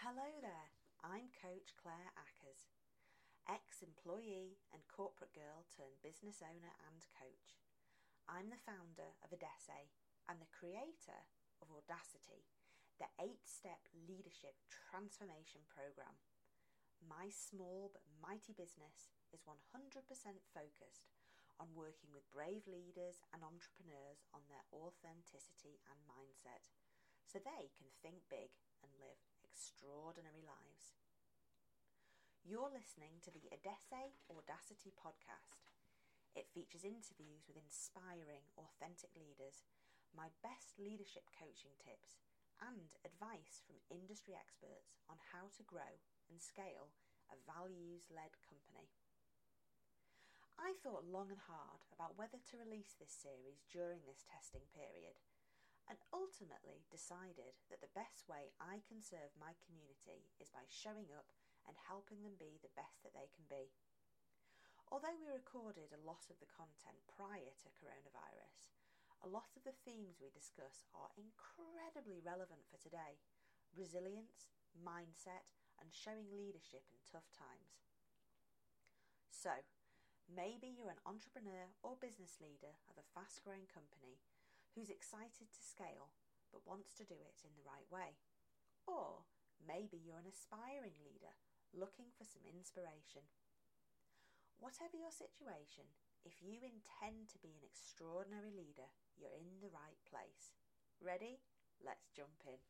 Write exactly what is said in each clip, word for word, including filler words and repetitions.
Hello there, I'm Coach Claire Ackers, ex-employee and corporate girl turned business owner and coach. I'm the founder of Odesse and the creator of Audacity, the eight-step leadership transformation program. My small but mighty business is one hundred percent focused on working with brave leaders and entrepreneurs on their authenticity and mindset, so they can think big and live extraordinary lives. You're listening to the Odesse Audacity podcast. It features interviews with inspiring, authentic leaders, my best leadership coaching tips, and advice from industry experts on how to grow and scale a values-led company. I thought long and hard about whether to release this series during this testing period, and ultimately decided that the best way I can serve my community is by showing up and helping them be the best that they can be. Although we recorded a lot of the content prior to coronavirus, a lot of the themes we discuss are incredibly relevant for today: resilience, mindset, and showing leadership in tough times. So, maybe you're an entrepreneur or business leader of a fast-growing company who's excited to scale but wants to do it in the right way. Or maybe you're an aspiring leader looking for some inspiration. Whatever your situation, if you intend to be an extraordinary leader, you're in the right place. Ready? Let's jump in.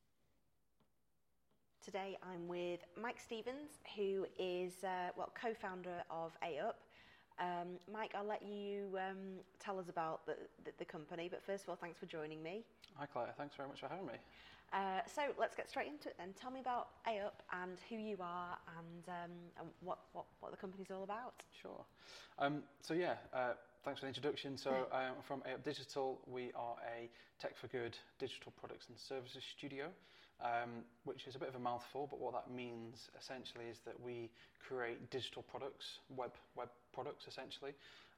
Today I'm with Mike Stevens, who is uh, well co-founder of A Up. Um, Mike, I'll let you um, tell us about the, the, the company, but first of all, thanks for joining me. Hi Claire, thanks very much for having me. Uh, so let's get straight into it then. Tell me about A Up and who you are and, um, and what, what, what the company's all about. Sure. Um, so yeah, uh, thanks for the introduction. So um, from A Up Digital, we are a tech for good digital products and services studio, um, which is a bit of a mouthful, but what that means essentially is that we create digital products, web web products essentially,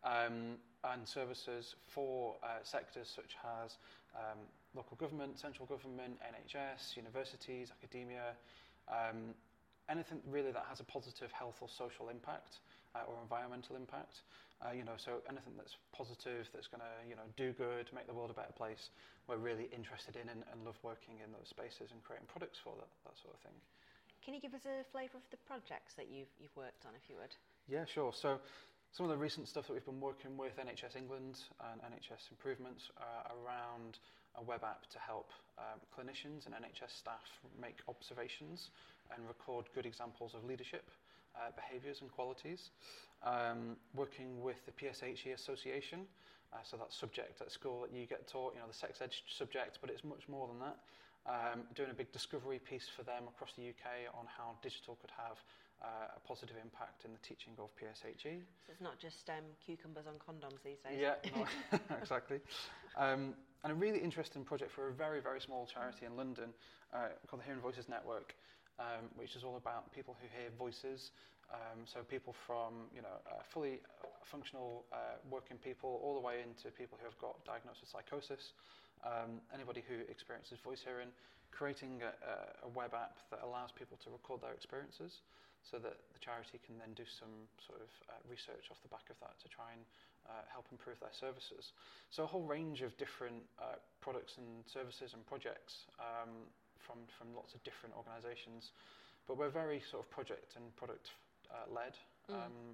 um, and services for uh, sectors such as um, local government, central government, N H S, universities, academia, um, anything really that has a positive health or social impact uh, or environmental impact. Uh, you know, so anything that's positive, that's going to you know do good, make the world a better place. We're really interested in and, and love working in those spaces and creating products for that that sort of thing. Can you give us a flavour of the projects that you've you've worked on, if you would? Yeah, sure. So some of the recent stuff that we've been working with N H S England and N H S Improvements uh, around a web app to help um, clinicians and N H S staff make observations and record good examples of leadership uh, behaviours and qualities. Um, working with the P S H E Association, uh, so that subject at school that you get taught, you know, the sex ed subject, but it's much more than that. Um, doing a big discovery piece for them across the U K on how digital could have uh, a positive impact in the teaching of P S H E. So it's not just um, cucumbers on condoms these days. Yeah, no, exactly. Um, and a really interesting project for a very, very small charity in London uh, called the Hearing Voices Network, um, which is all about people who hear voices. Um, so people from, you know, uh, fully functional uh, working people all the way into people who have got diagnosed with psychosis. Um, anybody who experiences voice hearing, creating a, a web app that allows people to record their experiences so that the charity can then do some sort of uh, research off the back of that to try and uh, help improve their services. So a whole range of different uh, products and services and projects um, from, from lots of different organisations. But we're very sort of project and product uh, led. Mm. Um,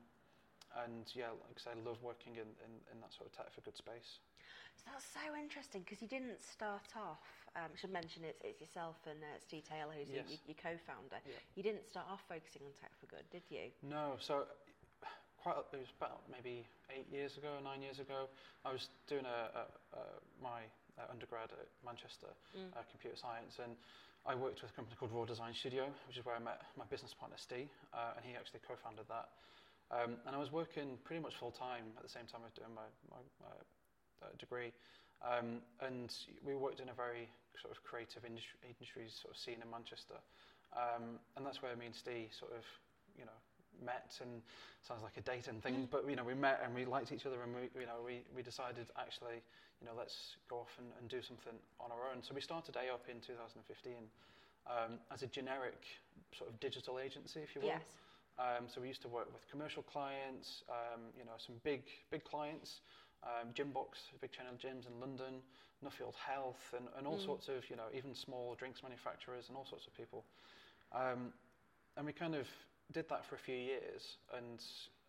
And yeah, like I say, I love working in, in, in that sort of tech for good space. So that's so interesting because you didn't start off, um, I should mention it's, it's yourself and uh, Steve Taylor, who's Yes. your, your co-founder. Yeah. You didn't start off focusing on tech for good, did you? No, so quite it was about maybe eight years ago, nine years ago. I was doing a, a, a my uh, undergrad at Manchester, Mm. uh, computer science, and I worked with a company called Raw Design Studio, which is where I met my business partner Steve, uh, and he actually co-founded that. Um, and I was working pretty much full time at the same time I was doing my, my, my uh, degree. Um, and we worked in a very sort of creative industry, industries sort of scene in Manchester. Um, and that's where me and Steve sort of, you know, met, and sounds like a date and things, but you know, we met and we liked each other, and we, you know, we, we decided actually, you know, let's go off and, and do something on our own. So we started A Up in two thousand fifteen. um, as a generic sort of digital agency, if you will. Yes. Um, so we used to work with commercial clients, um, you know, some big big clients, um, Gymbox, a big chain of gyms in London, Nuffield Health, and, and all Mm. sorts of, you know, even small drinks manufacturers and all sorts of people. Um, and we kind of did that for a few years, and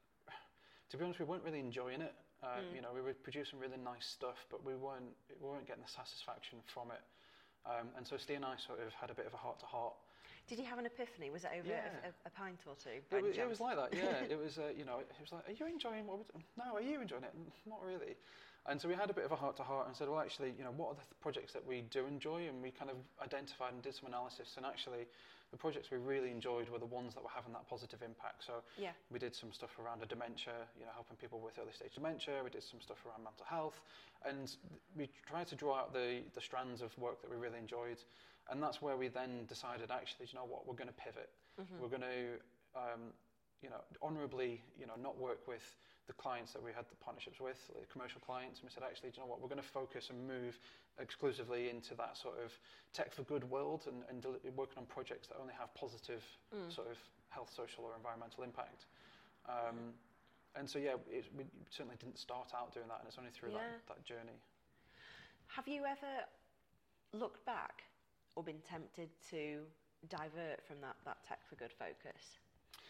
to be honest, we weren't really enjoying it. Uh, Mm. You know, we were producing really nice stuff, but we weren't we weren't getting the satisfaction from it. Um, and so Steve and I sort of had a bit of a heart-to-heart. Did you have an epiphany? Was it over Yeah. a, a, a pint or two? by It was, any it was chance? like that, yeah. It was, uh, you know, it was like, are you enjoying what we're doing? No, are you enjoying it? Not really. And so we had a bit of a heart-to-heart and said, well, actually, you know, what are the th- projects that we do enjoy? And we kind of identified and did some analysis. And actually, the projects we really enjoyed were the ones that were having that positive impact. So Yeah. we did some stuff around a dementia, you know, helping people with early-stage dementia. We did some stuff around mental health. And th- we tried to draw out the, the strands of work that we really enjoyed. And that's where we then decided, actually, do you know what, we're going to pivot. Mhm. We're going to, um, you know, honourably, you know, not work with the clients that we had the partnerships with, the commercial clients. And we said, actually, do you know what, we're going to focus and move exclusively into that sort of tech for good world and, and del- working on projects that only have positive Mm. sort of health, social or environmental impact. Um, and so, yeah, it, we certainly didn't start out doing that, and it's only through Yeah. that, that journey. Have you ever looked back or been tempted to divert from that, that tech for good focus?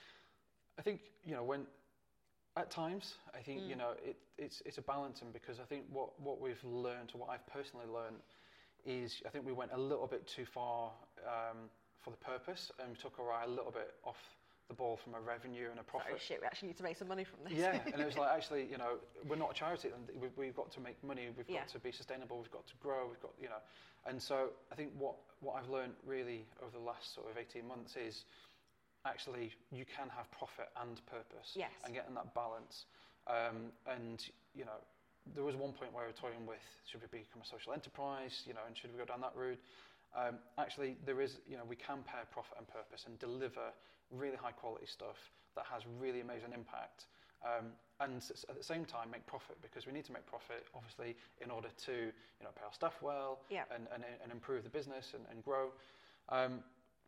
I think, you know, when at times, I think, Mm. you know, it, it's it's a balancing, because I think what, what we've learned, or what I've personally learned, is I think we went a little bit too far um, for the purpose, and we took our eye a little bit off the ball from a revenue and a profit. Oh shit, we actually need to make some money from this. Yeah, and it was like, actually, you know, we're not a charity, and we've, we've got to make money, we've Yeah. got to be sustainable, we've got to grow, we've got, you know. And so I think what, what I've learned really over the last sort of eighteen months is actually you can have profit and purpose. Yes. And getting that balance. Um, and, you know, there was one point where we were toying with, should we become a social enterprise, you know, and should we go down that route? Um, actually, there is, you know, we can pair profit and purpose and deliver really high quality stuff that has really amazing impact, um, and s- at the same time make profit, because we need to make profit, obviously, in order to, you know, pay our staff well, Yeah. and, and, and improve the business and, and grow. Um,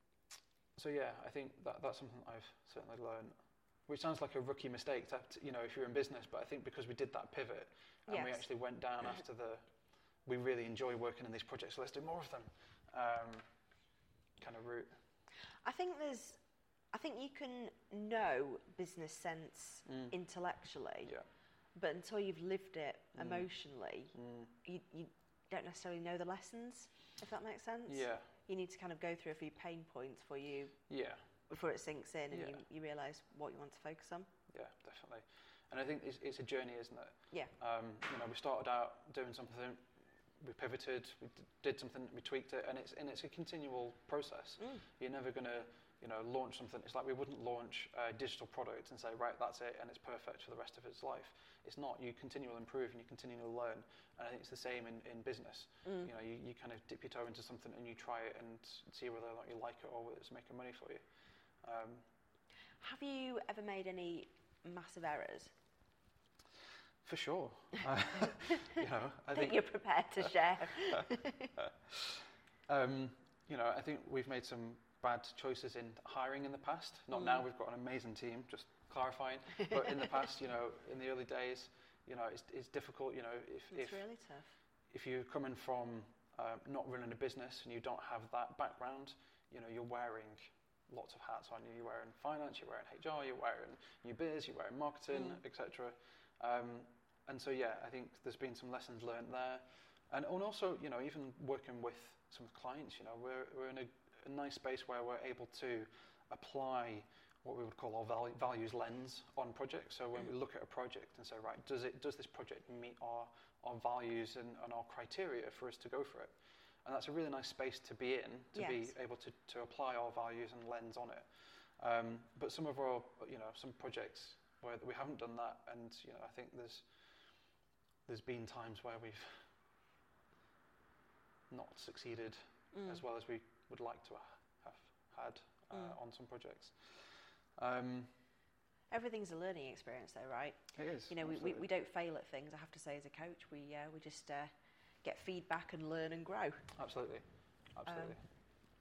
so yeah, I think that that's something I've certainly learned, which sounds like a rookie mistake, to, have to, you know, if you're in business, but I think because we did that pivot and we Yes. actually went down after the, we really enjoy working in these projects, so let's do more of them, um, kind of route. I think there's, I think you can know business sense Mm. intellectually, Yeah. but until you've lived it Mm. emotionally, Mm. you, you don't necessarily know the lessons, if that makes sense. Yeah. You need to kind of go through a few pain points for you Yeah. before it sinks in and Yeah. you, you realise what you want to focus on. Yeah, definitely. And I think it's, it's a journey, isn't it? Yeah. Um, you know, we started out doing something, we pivoted, we d- did something, we tweaked it, and it's and it's a continual process. Mm. You're never going to, you know, launch something. It's like we wouldn't launch a digital product and say, right, that's it, and it's perfect for the rest of its life. It's not. You continually improve and you continually learn. And I think it's the same in, in business. Mm. You know, you, you kind of dip your toe into something and you try it and see whether or not you like it or whether it's making money for you. Um, Have you ever made any massive errors For sure. Uh, you know, I that think you're prepared to share? um, you know, I think we've made some bad choices in hiring in the past. Not Mm. now. We've got an amazing team. Just clarifying. But in the past, you know, in the early days, you know, it's it's difficult. You know, if It's if really tough. if you're coming from um, not running a business and you don't have that background, you know, you're wearing lots of hats on you. You're wearing finance, you're wearing H R, you're wearing new biz, you're wearing marketing, Mm. et cetera. Um, and so, yeah, I think there's been some lessons learned there. And, and also, you know, even working with some clients, you know, we're, we're in a, a nice space where we're able to apply what we would call our val- values lens on projects. So when we look at a project and say, right, does it does this project meet our, our values and, and our criteria for us to go for it? And that's a really nice space to be in, to be Yes. able to, to apply our values and lens on it. Um, but some of our, you know, some projects where we haven't done that, and you know, I think there's there's been times where we've not succeeded Mm. as well as we would like to have had uh, Mm. on some projects. Um, Everything's a learning experience, though, right? it is. You know, we, we, absolutely. we don't fail at things. I have to say, as a coach, we uh, we just uh, get feedback and learn and grow. Absolutely. Absolutely.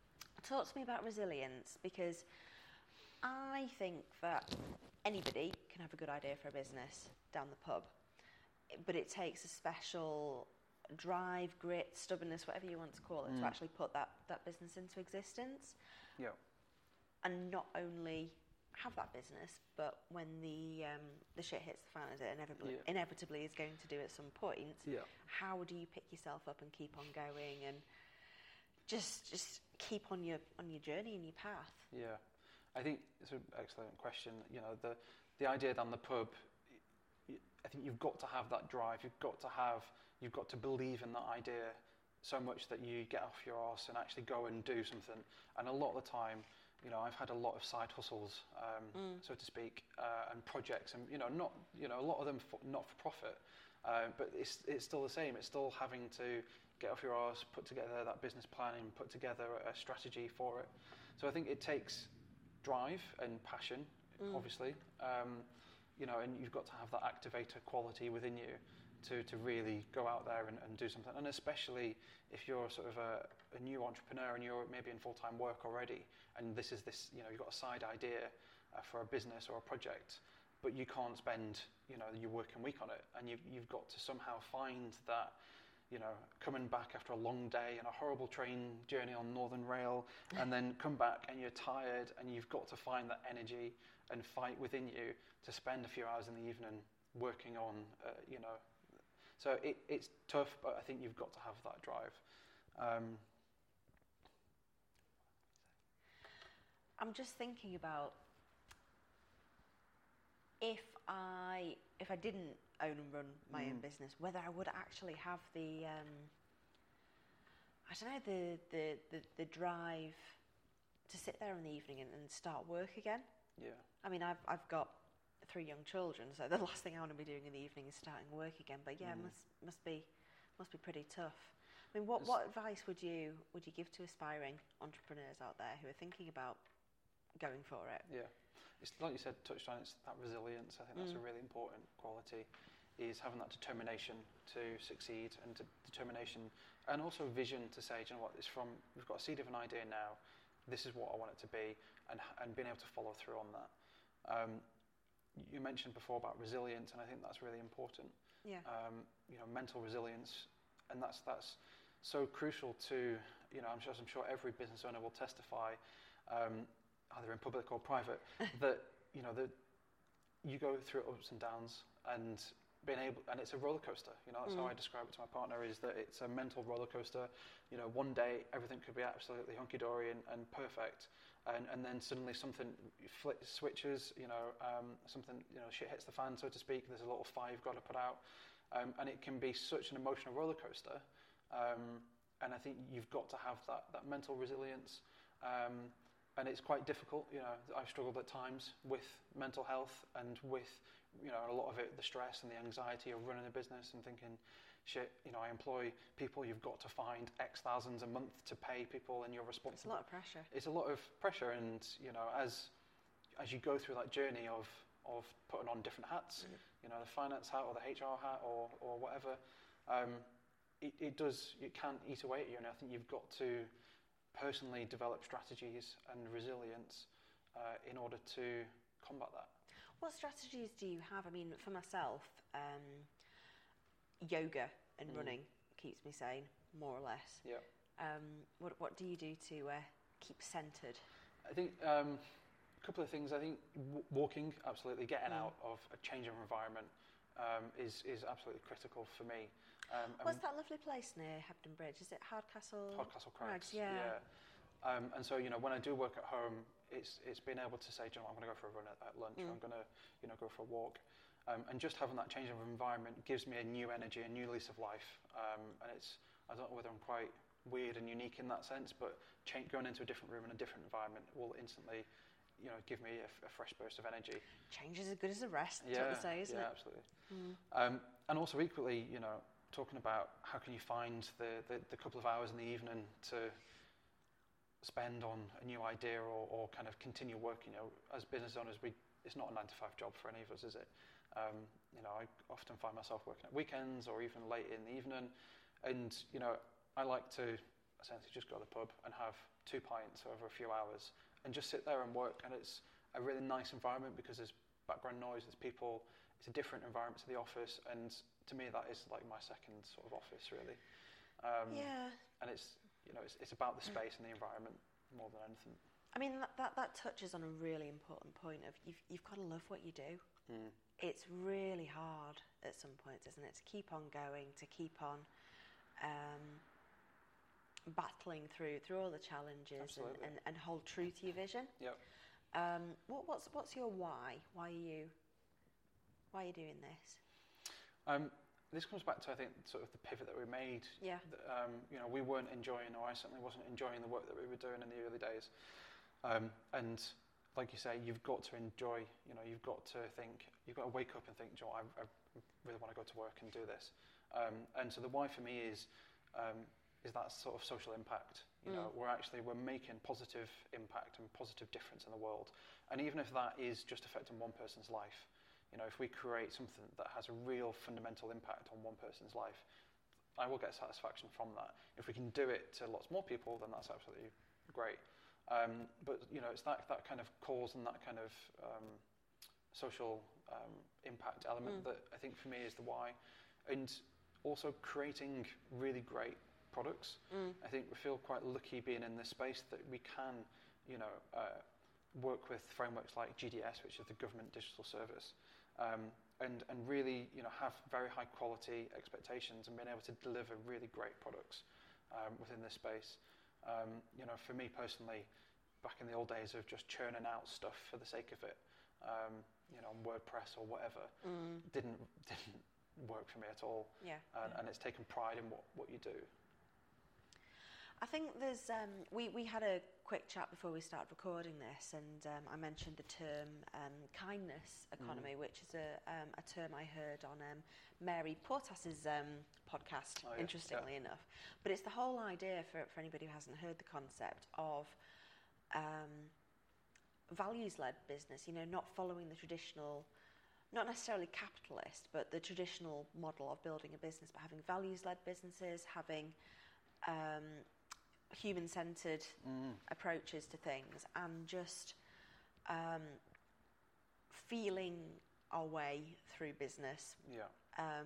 talk to me about resilience, because I think that anybody can have a good idea for a business down the pub, but it takes a special drive, grit, stubbornness, whatever you want to call it, mm. to actually put that, that business into existence. Yeah. And not only have that business, but when the um, the shit hits the fan, as it inevitably, yeah. inevitably is going to do at some point, yeah. how do you pick yourself up and keep on going and just just keep on your on your journey and your path? Yeah, I think it's an excellent question. You know, the the idea down the pub, I think you've got to have that drive. You've got to have, you've got to believe in that idea so much that you get off your arse and actually go and do something. And a lot of the time, you know, I've had a lot of side hustles, um, mm. so to speak, uh, and projects, and you know, not, you know, a lot of them for, not for profit, uh, but it's it's still the same. It's still having to get off your arse, put together that business plan, and put together a strategy for it. So I think it takes drive and passion, mm. obviously, um, you know, and you've got to have that activator quality within you to to really go out there and, and do something. And especially if you're sort of a, a new entrepreneur and you're maybe in full-time work already, and this is this, you know, you've got a side idea uh, for a business or a project, but you can't spend, you know, your working week on it, and you've you've got to somehow find that, you know, coming back after a long day and a horrible train journey on Northern Rail, and then come back and you're tired, and you've got to find that energy and fight within you to spend a few hours in the evening working on, uh, you know. So it, it's tough, but I think you've got to have that drive. Um, I'm just thinking about if I if I didn't own and run my mm. own business, whether I would actually have the um, I don't know the, the, the, the drive to sit there in the evening and, and start work again. Yeah. I mean, I've I've got three young children, so the last thing I want to be doing in the evening is starting work again. But yeah, mm. must must be must be pretty tough. I mean, what, what advice would you would you give to aspiring entrepreneurs out there who are thinking about going for it? Yeah, it's like you said, touched on, it's that resilience. I think that's mm. a really important quality, is having that determination to succeed, and to determination, and also vision to say, do you know what, it's from, we've got a seed of an idea now, this is what I want it to be, and and being able to follow through on that. Um, you mentioned before about resilience, and I think that's really important. Yeah. Um, you know, mental resilience, and that's that's so crucial to, you know, I'm sure I'm sure every business owner will testify, um, either in public or private, that you know that you go through ups and downs, and being able, and it's a roller coaster. You know, that's mm. how I describe it to my partner, is that it's a mental roller coaster. You know, one day everything could be absolutely hunky dory and, and perfect. And, and then suddenly something fl- switches, you know, um, something, you know, shit hits the fan, so to speak. There's a little fire you've got to put out. Um, and it can be such an emotional roller coaster. Um, and I think you've got to have that, that mental resilience. Um, and it's quite difficult. You know, I've struggled at times with mental health and with, you know, a lot of it, the stress and the anxiety of running a business and thinking, shit, you know, I employ people, you've got to find X thousands a month to pay people, and you're responsible. It's a lot of pressure. It's a lot of pressure, and, you know, as as you go through that journey of, of putting on different hats, mm. you know, the finance hat or the H R hat or, or whatever, um, it, it does, it can eat away at you, and I think you've got to personally develop strategies and resilience uh, in order to combat that. What strategies do you have? I mean, for myself, um, yoga and mm. running keeps me sane, more or less. Yeah. Um, what what do you do to uh, keep centred? I think um, a couple of things. I think w- walking, absolutely, getting mm. out of a change of environment um, is is absolutely critical for me. Um, What's that lovely place near Hebden Bridge? Is it Hardcastle? Hardcastle Crags. Yeah. yeah. Um, and so, you know, when I do work at home, it's it's being able to say, do you know, I'm going to go for a run at, at lunch. Mm. Or I'm going to, you know, go for a walk. Um, and just having that change of environment gives me a new energy, a new lease of life. Um, and it's, I don't know whether I'm quite weird and unique in that sense, but change, going into a different room and a different environment will instantly, you know, give me a, a fresh burst of energy. Change is as good as a rest, that's yeah, what they say, isn't yeah, it? Yeah, absolutely. Mm. Um, and also equally, you know, talking about how can you find the, the, the couple of hours in the evening to spend on a new idea, or, or kind of continue working. You know, as business owners, we it's not a nine to five job for any of us, is it? Um, you know, I often find myself working at weekends or even late in the evening, and you know, I like to essentially just go to the pub and have two pints over a few hours and just sit there and work. And it's a really nice environment because there's background noise, there's people, it's a different environment to the office, and to me that is like my second sort of office really. Um, yeah. And it's, you know, it's, it's about the space and the environment more than anything. I mean, that, that, that touches on a really important point of you've, you've got to love what you do. Mm. It's really hard at some points, isn't it, to keep on going, to keep on um, battling through through all the challenges and, and, and hold true to your vision. Yep. Um, what, what's what's your why? Why are you why are you doing this? Um, this comes back to, I think, sort of the pivot that we made. Yeah. Um, you know, we weren't enjoying, or I certainly wasn't enjoying the work that we were doing in the early days. Um, and like you say, you've got to enjoy, you know, you've got to think, you've got to wake up and think, Joe, I, I really want to go to work and do this. Um, and so the why for me is um, is that sort of social impact. You know, Mm. we're actually, we're making positive impact and positive difference in the world. And even if that is just affecting one person's life, you know, if we create something that has a real fundamental impact on one person's life, I will get satisfaction from that. If we can do it to lots more people, then that's absolutely great. Um, but, you know, it's that, that kind of cause and that kind of um, social um, impact element Mm. that I think for me is the why. And also creating really great products. Mm. I think we feel quite lucky being in this space that we can, you know, uh, work with frameworks like G D S, which is the Government Digital Service, um, and, and really, you know, have very high quality expectations and being able to deliver really great products um, within this space. Um, you know, for me personally, back in the old days of just churning out stuff for the sake of it, um, you know, on WordPress or whatever, Mm. didn't didn't work for me at all. Yeah. And, yeah. and it's taken pride in what, what you do. I think there's, um, we, we had a quick chat before we started recording this, and um, I mentioned the term um, kindness economy, mm. which is a, um, a term I heard on um, Mary Portas's um, podcast, oh, yeah. interestingly yeah. enough. But it's the whole idea, for, for anybody who hasn't heard the concept, of um, values-led business, you know, not following the traditional, not necessarily capitalist, but the traditional model of building a business, but having values-led businesses, having um, human-centred mm. approaches to things, and just um, feeling our way through business yeah. um,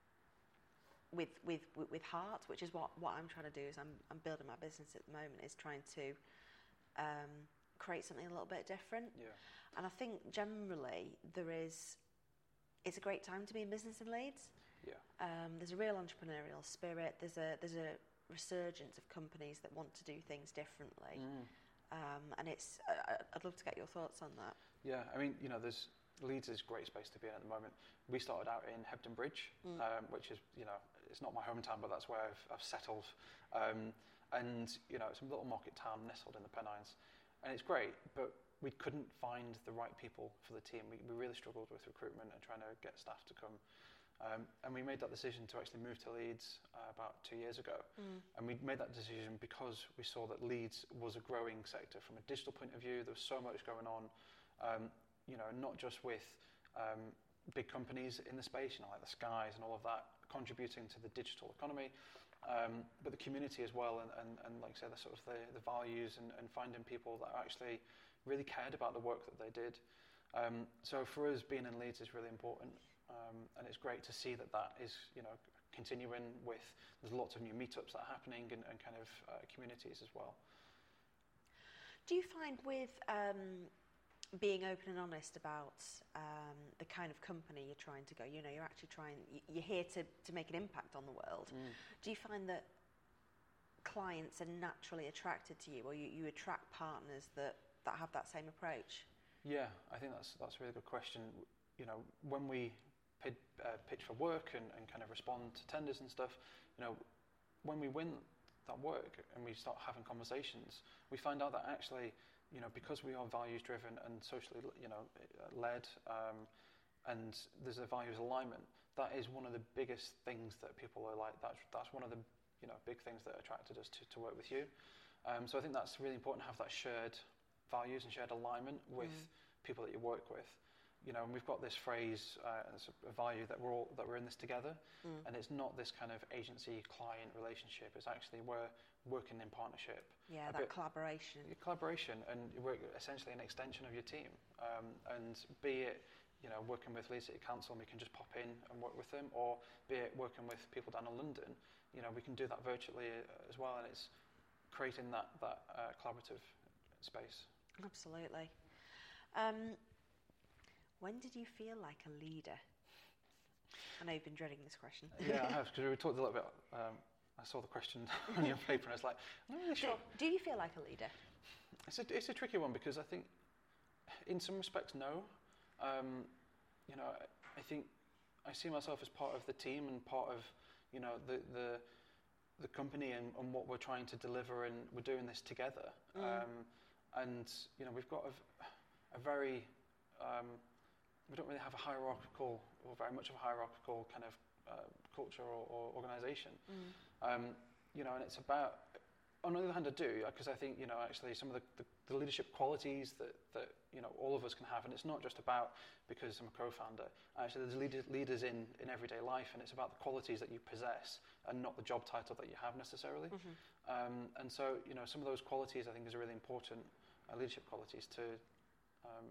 with, with with with heart, which is what, what I'm trying to do. Is I'm I'm building my business at the moment, is trying to um, create something a little bit different. Yeah. And I think generally there is, it's a great time to be in business in Leeds. Yeah. Um, there's a real entrepreneurial spirit. There's a there's a resurgence of companies that want to do things differently, Mm. um, and it's. Uh, I'd love to get your thoughts on that. Yeah, I mean, you know, there's Leeds is a great space to be in at the moment. We started out in Hebden Bridge, Mm. um, which is, you know, it's not my hometown, but that's where I've, I've settled. Um, and you know, it's a little market town nestled in the Pennines, and it's great, but we couldn't find the right people for the team. We, we really struggled with recruitment and trying to get staff to come. Um, and we made that decision to actually move to Leeds uh, about two years ago. Mm. And we made that decision because we saw that Leeds was a growing sector from a digital point of view. There was so much going on, um, you know, not just with um, big companies in the space, you know, like the Skies and all of that, contributing to the digital economy, um, but the community as well, and, and, and like I say, the sort of the, the values and, and finding people that actually really cared about the work that they did. Um, so for us, being in Leeds is really important. Um, and it's great to see that that is, you know, continuing with, there's lots of new meetups that are happening, and, and kind of uh, communities as well. Do you find with um, being open and honest about um, the kind of company you're trying to go, you know, you're actually trying, you're here to, to make an impact on the world. Mm. Do you find that clients are naturally attracted to you, or you, you attract partners that, that have that same approach? Yeah, I think that's that's a really good question. You know, when we Pid, uh, pitch for work and, and kind of respond to tenders and stuff, you know, when we win that work and we start having conversations, we find out that actually, you know, because we are values driven and socially, you know, led, um, and there's a values alignment, that is one of the biggest things that people are like. That's that's one of the, you know, big things that attracted us to, to work with you. Um, so I think that's really important to have that shared values and shared alignment with mm. people that you work with. You know, and we've got this phrase, uh, as a value that we're all that we're in this together, mm. and it's not this kind of agency-client relationship. It's actually where working in partnership. Yeah, a that bit, collaboration. Collaboration, and we're essentially an extension of your team. Um, and be it, you know, working with Leeds City Council, and we can just pop in and work with them, or be it working with people down in London, you know, we can do that virtually as well, and it's creating that, that uh, collaborative space. Absolutely. Um, when did you feel like a leader? I know you've been dreading this question. Yeah, I have, because we talked a little bit, um, I saw the question on your paper and I was like, I'm not really sure. Do, do you feel like a leader? It's a, it's a tricky one, because I think in some respects, no. Um, you know, I, I think I see myself as part of the team and part of, you know, the the, the company and, and what we're trying to deliver, and we're doing this together. Mm. Um, and, you know, we've got a, a very, um, we don't really have a hierarchical, or very much of a hierarchical kind of uh, culture or, or organisation. Mm. Um, you know, and it's about, on the other hand, I do, because I think, you know, actually some of the, the, the leadership qualities that, that, you know, all of us can have, and it's not just about because I'm a co-founder. Actually, there's leader, leaders in, in everyday life, and it's about the qualities that you possess and not the job title that you have necessarily. Mm-hmm. Um, and so, you know, some of those qualities I think is really important, uh, leadership qualities to... Um,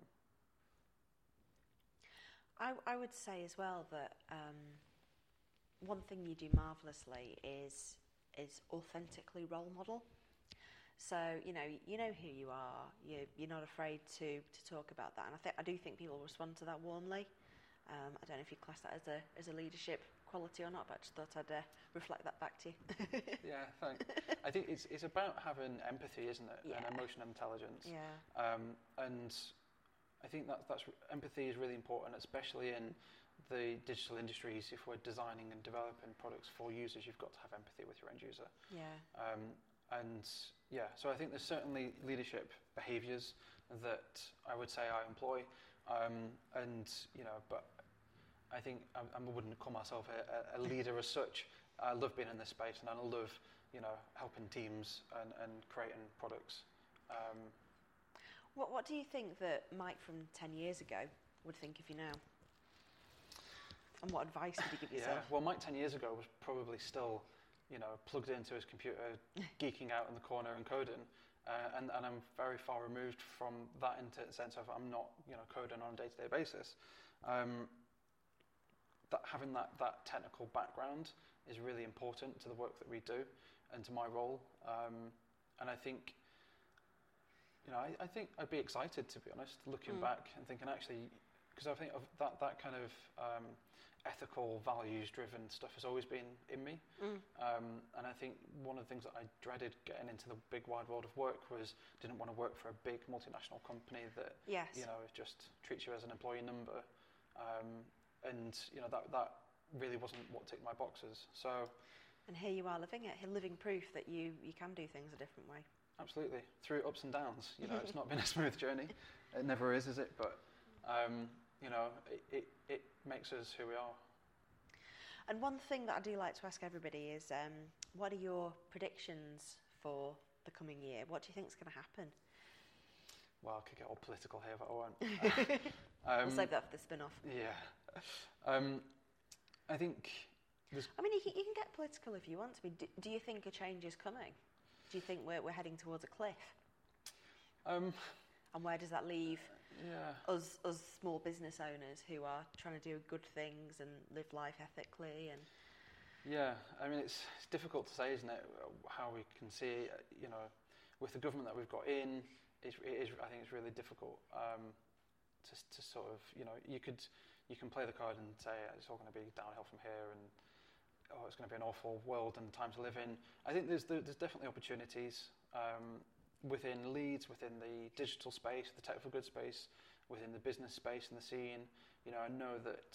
I, I would say as well that um, one thing you do marvellously is is authentically role model. So, you know, you know who you are. You, you're not afraid to, to talk about that. And I think I do think people respond to that warmly. Um, I don't know if you class that as a as a leadership quality or not, but I just thought I'd uh, reflect that back to you. Yeah, thanks. I think it's it's about having empathy, isn't it? Yeah. And emotional intelligence. Yeah. Um, and I think that that's empathy is really important, especially in the digital industries. If we're designing and developing products for users, you've got to have empathy with your end user. Yeah. Um, and yeah, so I think there's certainly leadership behaviours that I would say I employ, um, and you know, but I think I, I wouldn't call myself a, a leader as such. I love being in this space, and I love, you know, helping teams and, and creating products. Um, what What do you think that Mike from ten years ago would think of you now? And what advice would you give yourself? Yeah, well, Mike ten years ago was probably still, you know, plugged into his computer, geeking out in the corner and coding. Uh, and, and I'm very far removed from that in the sense of I'm not, you know, coding on a day-to-day basis. Um, that having that, that technical background is really important to the work that we do and to my role. Um, and I think, you know, I, I think I'd be excited, to be honest, looking mm. back and thinking actually, because I think of that, that kind of um, ethical, values-driven stuff has always been in me. Mm. Um, and I think one of the things that I dreaded getting into the big wide world of work was didn't want to work for a big multinational company that, yes. you know, just treats you as an employee number. Um, and, you know, that, that really wasn't what ticked my boxes. So, and here you are living it, living proof that you, you can do things a different way. Absolutely. Through ups and downs. You know, it's not been a smooth journey. It never is, is it? But... Um, you know, it, it, it makes us who we are. And one thing that I do like to ask everybody is, um, what are your predictions for the coming year? What do you think is going to happen? Well, I could get all political here, but I won't. um, we'll save that for the spin-off. Yeah. Um, I think... There's I mean, you can, you can get political if you want to be. Do, do you think a change is coming? Do you think we're, we're heading towards a cliff? Um, and where does that leave... Yeah. Us, us small business owners who are trying to do good things and live life ethically, and yeah, I mean it's, it's difficult to say, isn't it? How we can see, you know, with the government that we've got in, it's, it is. I think it's really difficult um, to to sort of, you know, you could you can play the card and say it's all going to be downhill from here, and oh, it's going to be an awful world and time to live in. I think there's there's definitely opportunities. Um, within Leeds, within the digital space, the tech for good space, within the business space and the scene. You know, I know that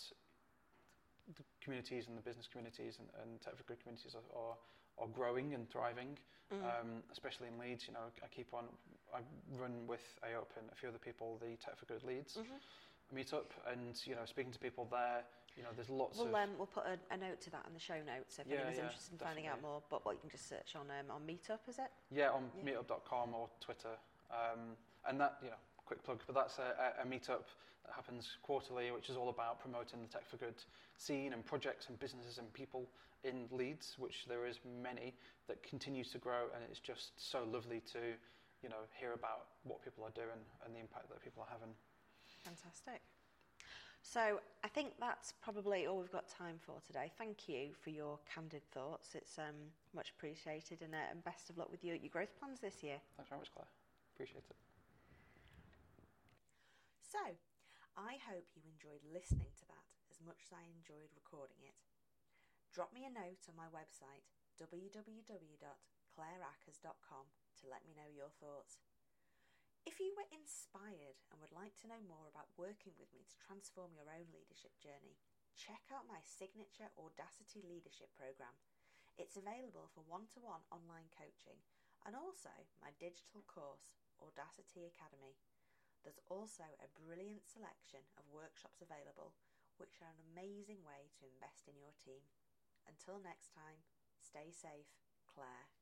the communities and the business communities and, and tech for good communities are, are, are growing and thriving, mm. um, especially in Leeds. You know, I keep on, I run with A O P and a few other people, the Tech for Good Leeds mm-hmm. meetup, and, you know, speaking to people there, you know, there's lots we'll, of... Um, we'll put a, a note to that in the show notes if yeah, anyone's yeah, interested in definitely. finding out more. But what you can just search on um, on Meetup, is it? Yeah, on yeah. meetup dot com or Twitter. Um, and that, you know, quick plug, but that's a, a meetup that happens quarterly, which is all about promoting the Tech for Good scene and projects and businesses and people in Leeds, which there is many, that continues to grow, and it's just so lovely to, you know, hear about what people are doing and the impact that people are having. Fantastic. So I think that's probably all we've got time for today. Thank you for your candid thoughts. It's um, much appreciated, and, uh, and best of luck with your, your growth plans this year. Thanks very much, Claire. Appreciate it. So, I hope you enjoyed listening to that as much as I enjoyed recording it. Drop me a note on my website, w w w dot claire ackers dot com, to let me know your thoughts. If you were inspired and would like to know more about working with me to transform your own leadership journey, check out my signature Audacity Leadership Programme. It's available for one-to-one online coaching and also my digital course, Audacity Academy. There's also a brilliant selection of workshops available, which are an amazing way to invest in your team. Until next time, stay safe, Claire.